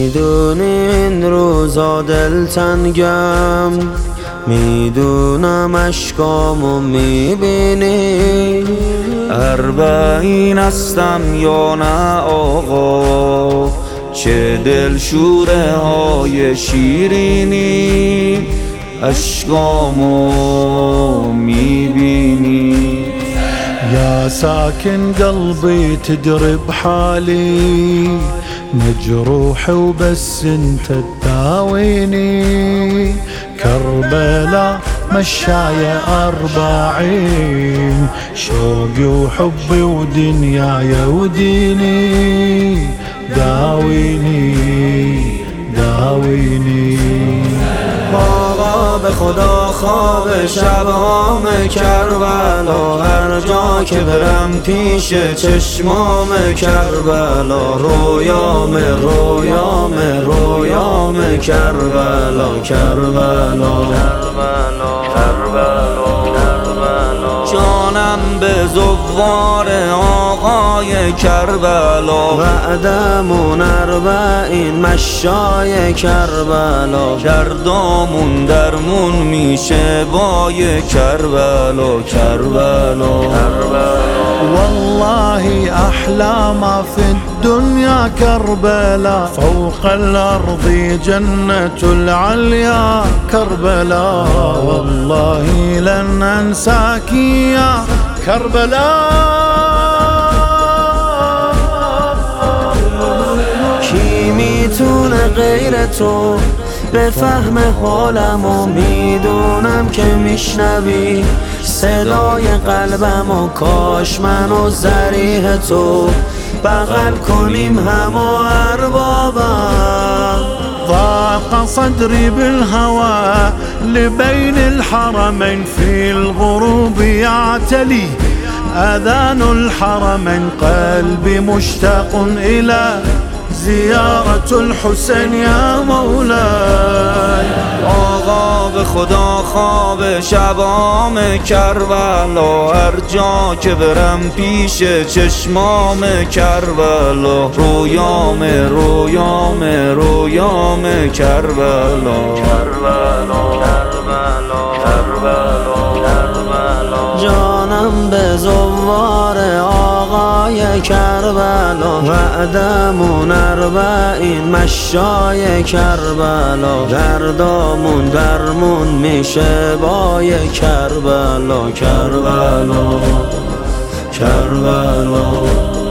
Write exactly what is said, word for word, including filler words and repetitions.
میدونی این روزا دلتنگم، میدونم اشکامو میبینی. اربعین هستم یا نه آقا، چه دلشوره های شیرینی، اشکامو میبینی. يا ساكن قلبي تدري بحالي، مجروح وبس انت تداويني. كربلاء مشاية أربعين، شوقي وحبي ودنياي وديني. داويني داويني. آقا به خدا خواب شبام کربلا، هر جا که برم پیش چشمام کربلا. رویام رویام رویام کربلا کربلا کربلا. جانم به زوار آقای کربلا، وعدمون اربعین مشای کربلا. دردامون درمون میشه بای کربلا کربلا کربلا. والله أحلى ما في الدنيا كربلاء، فوق الأرض جنة العليا كربلاء. والله لن أنساك يا كربلاء. کی میتونه غیر تو بفهم حالمو؟ میدونم که میشنوی صدای قلبم و کاش منو ضریح تو بغل کنیم هم و اربابم. ضاق صدري بالهوى لبين الحرمين، في الغروب يعتلي أذان الحرمين. قلبي مشتاق إلى زيارة الحسين يا مولاي. آقا به خدا خواب شبام کربلا، هر جا که برم پیش چشمام کربلا. رویام رویام رویام کربلا کربلا کربلا کربلا. جانم به زوار آقای کربلا، وعدمون اربعین مشای کربلا. دردامون درمون میشه بای کربلا کربلا کربلا.